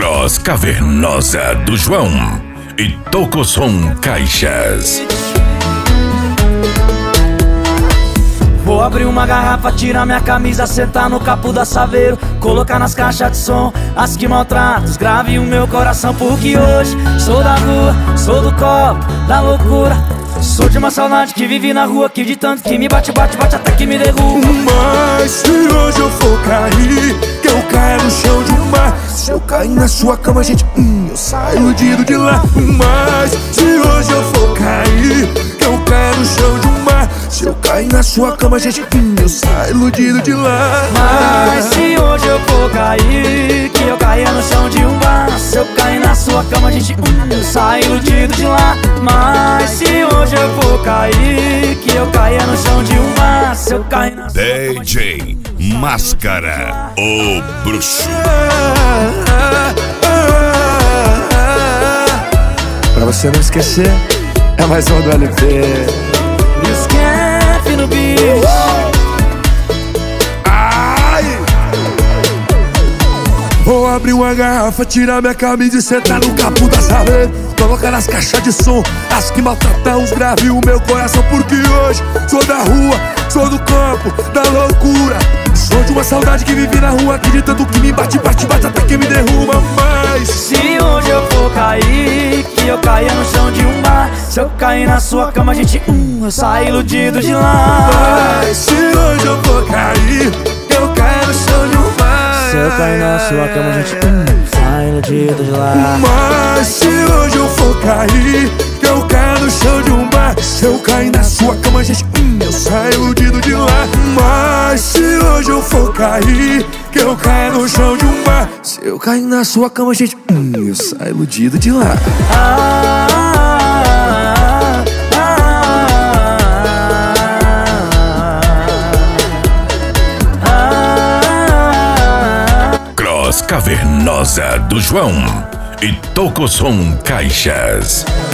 Cross Cavernosa do João e Tocosom Caixas. Vou abrir uma garrafa, tirar minha camisa, sentar no capô da Saveiro, colocar nas caixas de som as que maltratam, grave o meu coração. Porque hoje sou da rua, sou do copo, da loucura. Sou de uma saudade que vive na rua, que de tanto que me bate, bate, bate até que me derruba. Mas se hoje eu for cair, que eu caia no chão de um bar. Se eu cair na sua cama, gente, eu saio iludido de lá. Mas se hoje eu for cair, que eu caia no chão de um bar. Se eu cair na sua cama, gente, eu saio iludido de lá. Mas se hoje eu for cair, que eu caia no chão de um bar. Se eu cair na sua cama, gente, eu saio iludido de lá. Mas se hoje eu for cair, que eu caia no chão de um bar. Se eu cair na sua cama, DJ Máscara, o bruxo. Pra você não esquecer, é mais um do LP. Esquece no bicho. Vou abrir uma garrafa, tirar minha camisa e sentar no capô da Saveiro, colocar nas caixas de som as que maltratam os graves o meu coração. Porque hoje sou da rua, sou do campo, da loucura. Sou de uma saudade que vive na rua, que de tanto que me bate, bate, bate até que me derruba. Mas se hoje eu for cair, que eu caia no chão de um bar. Se eu cair na sua cama, gente, eu saio iludido de lá. Mas se hoje eu for cair, que eu caia no chão de um bar. Se eu cair na sua cama, gente, sai iludido de lá. Mas se hoje eu for cair, que eu caia no chão de um bar. Se eu cair na sua cama, gente, eu saio iludido de lá. Mas se hoje eu for cair, que eu caia no chão de um bar. Se eu cair na sua cama, gente, eu saio iludido de lá. Cross Cavernosa do João e Tocosom Caixas.